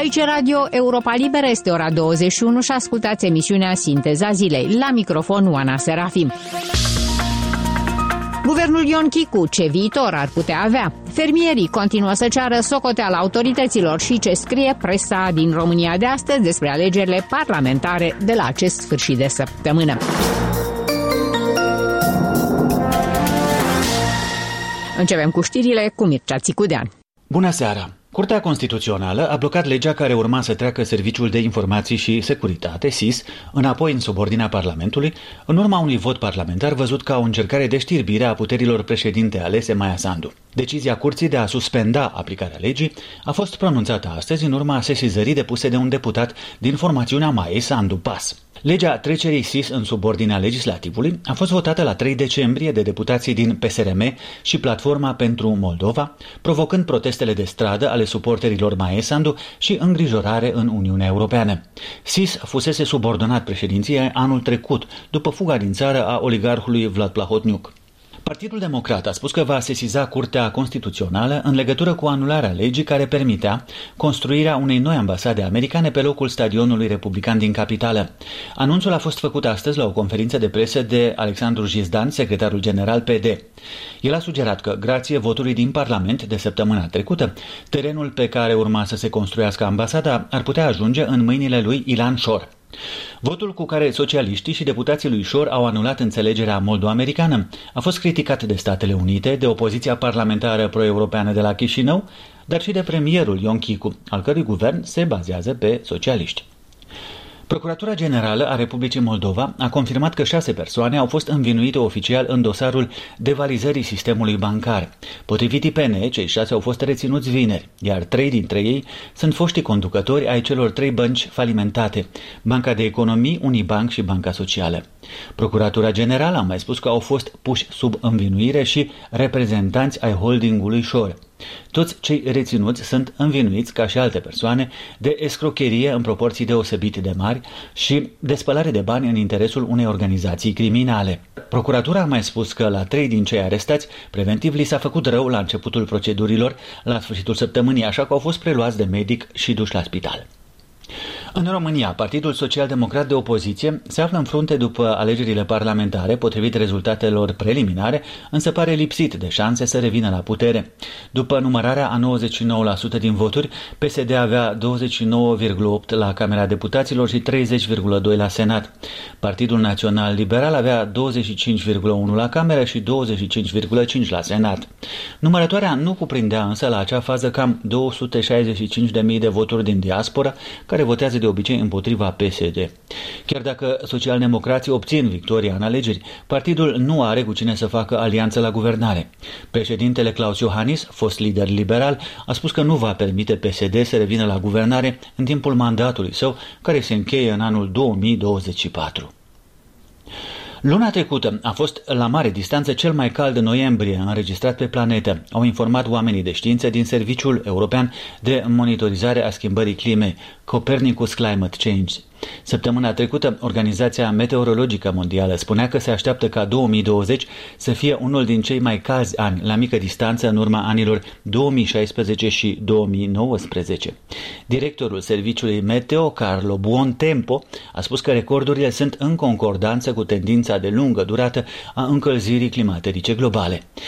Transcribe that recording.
Aici Radio Europa Liberă, este ora 21 și ascultați emisiunea Sinteza Zilei. La microfon Oana Serafim. Guvernul Ion Chicu, ce viitor ar putea avea? Fermierii continuă să ceară socoteala autorităților și ce scrie presa din România de astăzi despre alegerile parlamentare de la acest sfârșit de săptămână. Începem cu știrile cu Mircea Țicudean. Bună seara! Curtea Constituțională a blocat legea care urma să treacă Serviciul de Informații și Securitate, SIS, înapoi în subordinea Parlamentului, în urma unui vot parlamentar văzut ca o încercare de știrbire a puterilor președinte alese Maia Sandu. Decizia Curții de a suspenda aplicarea legii a fost pronunțată astăzi în urma sesizării depuse de un deputat din formațiunea Maiei Sandu, PAS. Legea trecerii SIS în subordinea legislativului a fost votată la 3 decembrie de deputații din PSRM și Platforma pentru Moldova, provocând protestele de stradă ale suporterilor Maiei Sandu și îngrijorare în Uniunea Europeană. SIS fusese subordonat președinției anul trecut, după fuga din țară a oligarhului Vlad Plahotniuc. Partidul Democrat a spus că va sesiza Curtea Constituțională în legătură cu anularea legii care permitea construirea unei noi ambasade americane pe locul stadionului republican din capitală. Anunțul a fost făcut astăzi la o conferință de presă de Alexandru Jizdan, secretarul general PD. El a sugerat că, grație votului din Parlament de săptămâna trecută, terenul pe care urma să se construiască ambasada ar putea ajunge în mâinile lui Ilan Șor. Votul cu care socialiștii și deputații lui Șor au anulat înțelegerea moldo-americană a fost criticat de Statele Unite, de opoziția parlamentară pro-europeană de la Chișinău, dar și de premierul Ion Chicu, al cărui guvern se bazează pe socialiști. Procuratura Generală a Republicii Moldova a confirmat că 6 persoane au fost învinuite oficial în dosarul devalizării sistemului bancar. Potrivit IPN, cei 6 au fost reținuți vineri, iar 3 dintre ei sunt foștii conducători ai celor 3 bănci falimentate, Banca de Economii, Unibank și Banca Socială. Procuratura Generală a mai spus că au fost puși sub învinuire și reprezentanți ai holdingului Șor. Toți cei reținuți sunt învinuiți, ca și alte persoane, de escrocherie în proporții deosebit de mari și de spălare de bani în interesul unei organizații criminale. Procuratura a mai spus că la 3 din cei arestați, preventiv li s-a făcut rău la începutul procedurilor, la sfârșitul săptămânii, așa că au fost preluați de medic și duși la spital. În România, Partidul Social-Democrat de opoziție se află în frunte după alegerile parlamentare, potrivit rezultatelor preliminare, însă pare lipsit de șanse să revină la putere. După numărarea a 99% din voturi, PSD avea 29,8% la Camera Deputaților și 30,2% la Senat. Partidul Național Liberal avea 25,1% la Cameră și 25,5% la Senat. Numărătoarea nu cuprindea însă la acea fază cam 265.000 de voturi din diaspora, care votează de obicei împotriva PSD. Chiar dacă socialdemocrații obțin victoria în alegeri, partidul nu are cu cine să facă alianță la guvernare. Președintele Claus Iohannis, fost lider liberal, a spus că nu va permite PSD să revină la guvernare în timpul mandatului său, care se încheie în anul 2024. Luna trecută a fost la mare distanță cel mai cald noiembrie înregistrat pe planetă, au informat oamenii de știință din Serviciul European de Monitorizare a Schimbării Climei, Copernicus Climate Change. Săptămâna trecută, Organizația Meteorologică Mondială spunea că se așteaptă ca 2020 să fie unul din cei mai calzi ani la mică distanță în urma anilor 2016 și 2019. Directorul Serviciului Meteo, Carlo Buontempo, a spus că recordurile sunt în concordanță cu tendința de lungă durată a încălzirii climaterice globale.